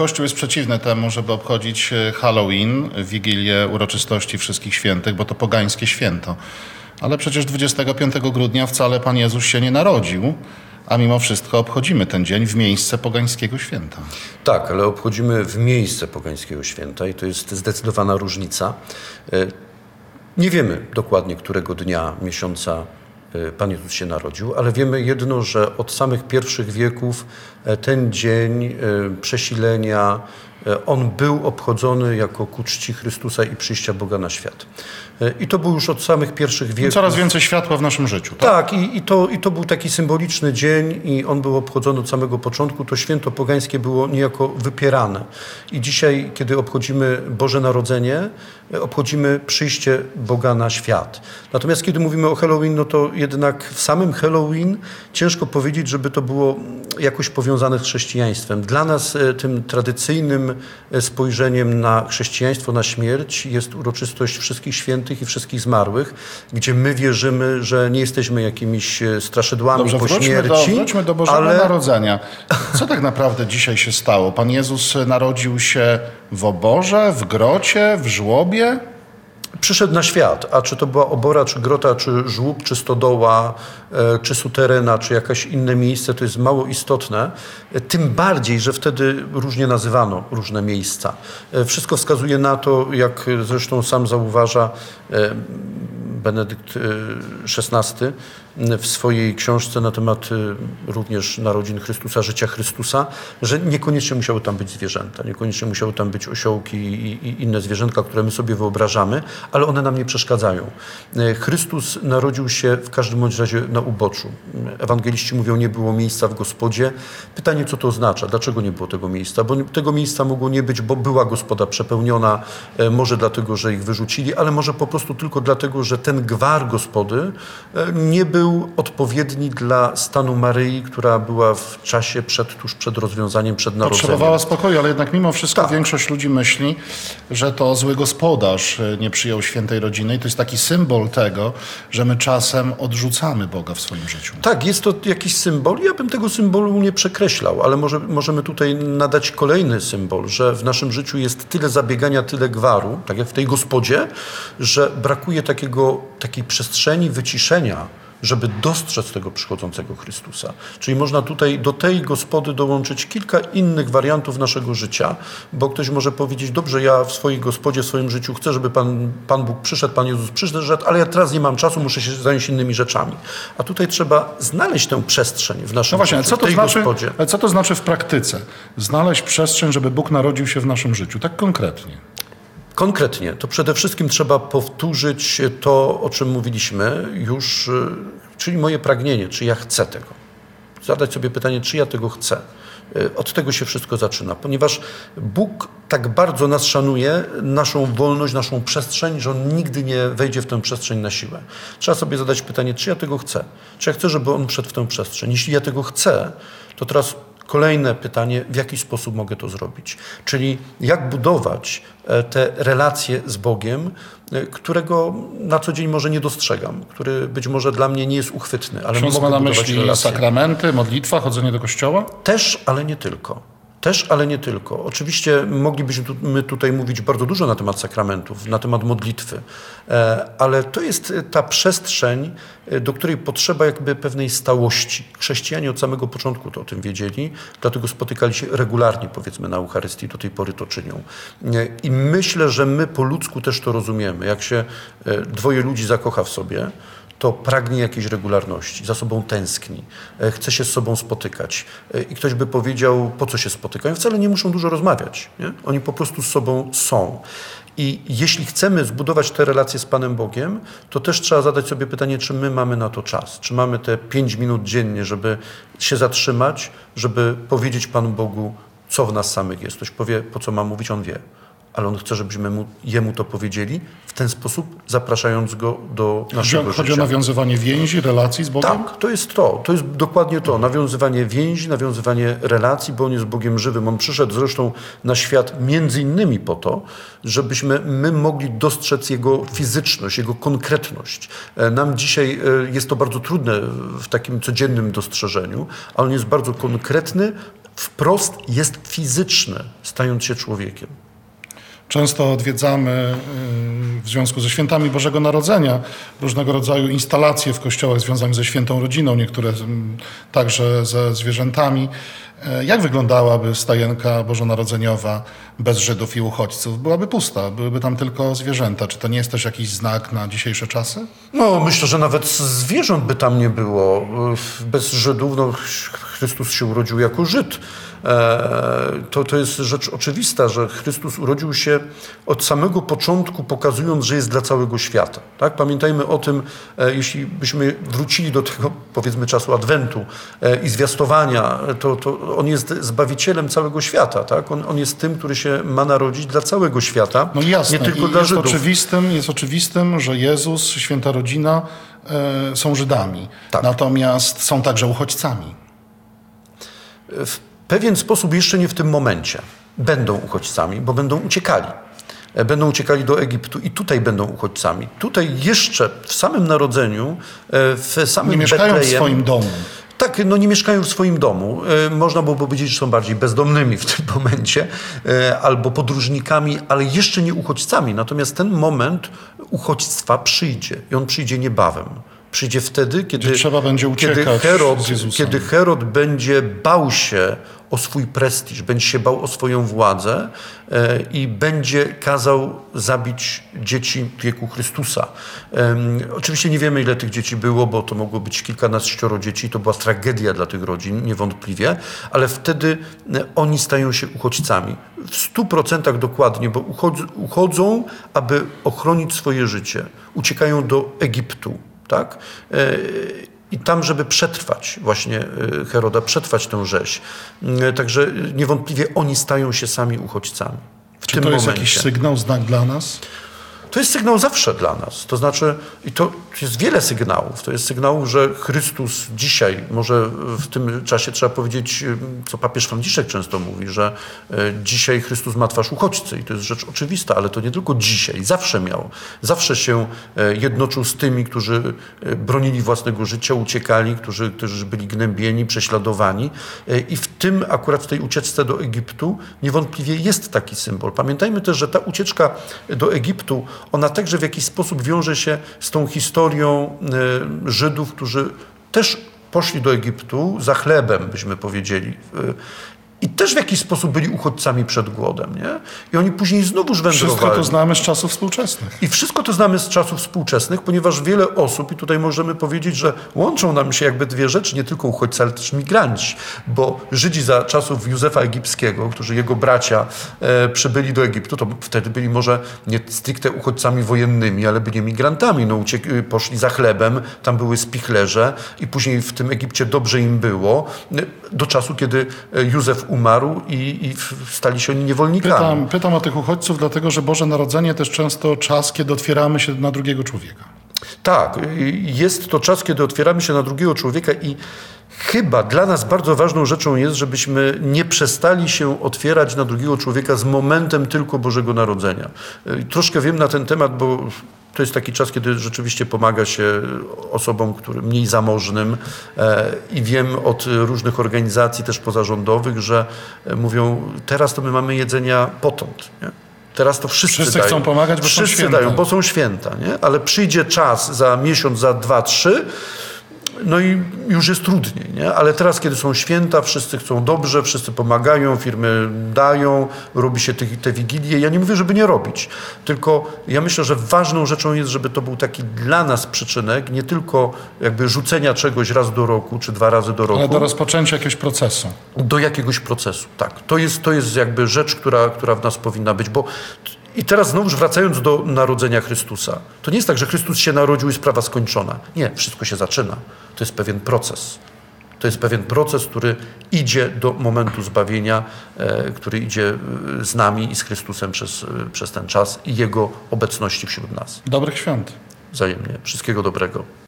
Kościół jest przeciwny temu, żeby obchodzić Halloween, Wigilię Uroczystości Wszystkich Świętych, bo to pogańskie święto. Ale przecież 25 grudnia wcale Pan Jezus się nie narodził, a mimo wszystko obchodzimy ten dzień w miejsce pogańskiego święta. Tak, ale obchodzimy w miejsce pogańskiego święta i to jest zdecydowana różnica. Nie wiemy dokładnie, którego dnia miesiąca Pan Jezus się narodził, ale wiemy jedno, że od samych pierwszych wieków ten dzień przesilenia, on był obchodzony jako ku czci Chrystusa i przyjścia Boga na świat. I to był już od samych pierwszych wieków. Coraz więcej światła w naszym życiu, tak? Tak, i to był taki symboliczny dzień i on był obchodzony od samego początku. To święto pogańskie było niejako wypierane. I dzisiaj, kiedy obchodzimy Boże Narodzenie, obchodzimy przyjście Boga na świat. Natomiast kiedy mówimy o Halloween, no to jednak w samym Halloween ciężko powiedzieć, żeby to było jakoś powiązane z chrześcijaństwem. Dla nas tym tradycyjnym spojrzeniem na chrześcijaństwo, na śmierć jest uroczystość Wszystkich Świętych i Wszystkich Zmarłych, gdzie my wierzymy, że nie jesteśmy jakimiś straszydłami po śmierci. Wróćmy do Bożego Narodzenia. Co tak naprawdę dzisiaj się stało? Pan Jezus narodził się w oborze, w grocie, w żłobie? Przyszedł na świat, a czy to była obora, czy grota, czy żłób, czy stodoła, czy suterena, czy jakieś inne miejsce, to jest mało istotne. Tym bardziej, że wtedy różnie nazywano różne miejsca. Wszystko wskazuje na to, jak zresztą sam zauważa Benedykt XVI w swojej książce na temat również narodzin Chrystusa, życia Chrystusa, że niekoniecznie musiały tam być zwierzęta, niekoniecznie musiały tam być osiołki i inne zwierzętka, które my sobie wyobrażamy, ale one nam nie przeszkadzają. Chrystus narodził się w każdym bądź razie na uboczu. Ewangeliści mówią, nie było miejsca w gospodzie. Pytanie, co to oznacza? Dlaczego nie było tego miejsca? Bo tego miejsca mogło nie być, bo była gospoda przepełniona, może dlatego, że ich wyrzucili, ale może po prostu tylko dlatego, że ten gwar gospody nie był odpowiedni dla stanu Maryi, która była w czasie tuż przed rozwiązaniem, przed narodzeniem. Potrzebowała spokoju, ale jednak mimo wszystko większość ludzi myśli, że to zły gospodarz nie przyjął świętej rodziny i to jest taki symbol tego, że my czasem odrzucamy Boga w swoim życiu. Tak, jest to jakiś symbol. Ja bym tego symbolu nie przekreślał, ale możemy tutaj nadać kolejny symbol, że w naszym życiu jest tyle zabiegania, tyle gwaru, tak jak w tej gospodzie, że brakuje takiej przestrzeni wyciszenia, żeby dostrzec tego przychodzącego Chrystusa. Czyli można tutaj do tej gospody dołączyć kilka innych wariantów naszego życia, bo ktoś może powiedzieć, dobrze, ja w swojej gospodzie, w swoim życiu chcę, żeby Pan Bóg przyszedł, Pan Jezus przyszedł, ale ja teraz nie mam czasu, muszę się zająć innymi rzeczami. A tutaj trzeba znaleźć tę przestrzeń w naszym życiu, w tej gospodzie. Ale co to znaczy w praktyce? Znaleźć przestrzeń, żeby Bóg narodził się w naszym życiu, tak konkretnie. Konkretnie, to przede wszystkim trzeba powtórzyć to, o czym mówiliśmy już, czyli moje pragnienie, czy ja chcę tego. Zadać sobie pytanie, czy ja tego chcę. Od tego się wszystko zaczyna, ponieważ Bóg tak bardzo nas szanuje, naszą wolność, naszą przestrzeń, że On nigdy nie wejdzie w tę przestrzeń na siłę. Trzeba sobie zadać pytanie, czy ja tego chcę? Czy ja chcę, żeby On wszedł w tę przestrzeń? Jeśli ja tego chcę, to teraz kolejne pytanie, w jaki sposób mogę to zrobić? Czyli jak budować te relacje z Bogiem, którego na co dzień może nie dostrzegam, który być może dla mnie nie jest uchwytny, ale Ksiądz mogę ma na budować myśli relacje. sakramenty, modlitwa, chodzenie do kościoła? Też, ale nie tylko. Też, ale nie tylko. Oczywiście moglibyśmy tutaj mówić bardzo dużo na temat sakramentów, na temat modlitwy, ale to jest ta przestrzeń, do której potrzeba jakby pewnej stałości. Chrześcijanie od samego początku to o tym wiedzieli, dlatego spotykali się regularnie, powiedzmy, na Eucharystii, do tej pory to czynią. I myślę, że my po ludzku też to rozumiemy. Jak się dwoje ludzi zakocha w sobie, to pragnie jakiejś regularności, za sobą tęskni, chce się z sobą spotykać. I ktoś by powiedział, po co się spotykają? Wcale nie muszą dużo rozmawiać. Nie? Oni po prostu z sobą są. I jeśli chcemy zbudować te relacje z Panem Bogiem, to też trzeba zadać sobie pytanie, czy my mamy na to czas. Czy mamy te 5 minut dziennie, żeby się zatrzymać, żeby powiedzieć Panu Bogu, co w nas samych jest. Ktoś powie, po co mam mówić, on wie. Ale on chce, żebyśmy jemu to powiedzieli, w ten sposób zapraszając go do naszego życia. Chodzi o nawiązywanie więzi, relacji z Bogiem? Tak, to jest dokładnie to. Nawiązywanie więzi, nawiązywanie relacji, bo on jest Bogiem żywym. On przyszedł zresztą na świat między innymi po to, żebyśmy my mogli dostrzec Jego fizyczność, Jego konkretność. Nam dzisiaj jest to bardzo trudne w takim codziennym dostrzeżeniu, ale on jest bardzo konkretny, wprost jest fizyczny. stając się człowiekiem. Często odwiedzamy w związku ze świętami Bożego Narodzenia różnego rodzaju instalacje w kościołach związane ze świętą rodziną, niektóre także ze zwierzętami. Jak wyglądałaby stajenka bożonarodzeniowa bez Żydów i uchodźców? Byłaby pusta, byłyby tam tylko zwierzęta. Czy to nie jest też jakiś znak na dzisiejsze czasy? No, myślę, że nawet zwierząt by tam nie było. Bez Żydów, no, Chrystus się urodził jako Żyd. To jest rzecz oczywista, że Chrystus urodził się od samego początku, pokazując, że jest dla całego świata. Tak? Pamiętajmy o tym, jeśli byśmy wrócili do tego, powiedzmy, czasu Adwentu i zwiastowania, to on jest Zbawicielem całego świata. Tak? On jest tym, który się ma narodzić dla całego świata, No jasne. nie tylko I dla jest Żydów. jest oczywistym, że Jezus, święta rodzina są Żydami. Tak. Natomiast są także uchodźcami. W pewien sposób jeszcze nie w tym momencie będą uchodźcami, bo będą uciekali. Będą uciekali do Egiptu i tutaj będą uchodźcami. Tutaj jeszcze w samym narodzeniu, w samym Nie mieszkają w Betlejem, swoim domu. tak, no nie mieszkają w swoim domu. Można byłoby powiedzieć, że są bardziej bezdomnymi w tym momencie, albo podróżnikami, ale jeszcze nie uchodźcami. Natomiast ten moment uchodźstwa przyjdzie i on przyjdzie niebawem. Przyjdzie wtedy, kiedy, Gdzie trzeba będzie uciekać z Jezusem. kiedy Herod będzie bał się o swój prestiż, będzie się bał o swoją władzę i będzie kazał zabić dzieci wieku Chrystusa. Oczywiście nie wiemy, ile tych dzieci było, bo to mogło być kilkanaścioro dzieci. To była tragedia dla tych rodzin, niewątpliwie, ale wtedy oni stają się uchodźcami. W 100% dokładnie, bo uchodzą, aby ochronić swoje życie. Uciekają do Egiptu. Tak? I tam, żeby przetrwać właśnie Heroda, przetrwać tę rzeź. Także niewątpliwie oni stają się sami uchodźcami. Czy to jest jakiś sygnał, znak dla nas? To jest sygnał zawsze dla nas. To znaczy, i to jest wiele sygnałów. To jest sygnał, że Chrystus dzisiaj, może w tym czasie trzeba powiedzieć, co papież Franciszek często mówi, że dzisiaj Chrystus ma twarz uchodźcy. I to jest rzecz oczywista, ale to nie tylko dzisiaj. Zawsze miał. Zawsze się jednoczył z tymi, którzy bronili własnego życia, uciekali, którzy byli gnębieni, prześladowani. I w tym, akurat w tej ucieczce do Egiptu, niewątpliwie jest taki symbol. Pamiętajmy też, że ta ucieczka do Egiptu, ona także w jakiś sposób wiąże się z tą historią Żydów, którzy też poszli do Egiptu za chlebem, byśmy powiedzieli. I też w jakiś sposób byli uchodźcami przed głodem. Nie? I oni później znowuż wędrowali. Wszystko to znamy z czasów współczesnych. I wszystko to znamy z czasów współczesnych, ponieważ wiele osób, i tutaj możemy powiedzieć, że łączą nam się jakby dwie rzeczy, nie tylko uchodźcy, ale też migranci. Bo Żydzi za czasów Józefa Egipskiego, którzy jego bracia przybyli do Egiptu, to wtedy byli może nie stricte uchodźcami wojennymi, ale byli migrantami. No, poszli za chlebem, tam były spichlerze i później w tym Egipcie dobrze im było, do czasu, kiedy Józef umarł i stali się oni niewolnikami. Pytam o tych uchodźców, dlatego że Boże Narodzenie też często czas, kiedy otwieramy się na drugiego człowieka. Tak, jest to czas, kiedy otwieramy się na drugiego człowieka i chyba dla nas bardzo ważną rzeczą jest, żebyśmy nie przestali się otwierać na drugiego człowieka z momentem tylko Bożego Narodzenia. Troszkę wiem na ten temat, bo to jest taki czas, kiedy rzeczywiście pomaga się osobom, mniej zamożnym i wiem od różnych organizacji też pozarządowych, że mówią, teraz to my mamy jedzenia potąd. Nie? Teraz to wszyscy dają. Chcą pomagać, bo wszyscy są święta. dają, bo są święta. Nie? Ale przyjdzie czas za miesiąc, za 2, 3, no i już jest trudniej, nie? Ale teraz, kiedy są święta, wszyscy chcą dobrze, wszyscy pomagają, firmy dają, robi się te wigilie. Ja nie mówię, żeby nie robić, tylko ja myślę, że ważną rzeczą jest, żeby to był taki dla nas przyczynek, nie tylko jakby rzucenia czegoś raz do roku, czy 2 razy do roku. Ale do rozpoczęcia jakiegoś procesu. Do jakiegoś procesu, tak. To jest jakby rzecz, która w nas powinna być, bo i teraz znowuż wracając do narodzenia Chrystusa. To nie jest tak, że Chrystus się narodził i sprawa skończona. Nie, wszystko się zaczyna. To jest pewien proces. To jest pewien proces, który idzie do momentu zbawienia, który idzie z nami i z Chrystusem przez ten czas i Jego obecności wśród nas. Dobrych świąt. Wzajemnie. Wszystkiego dobrego.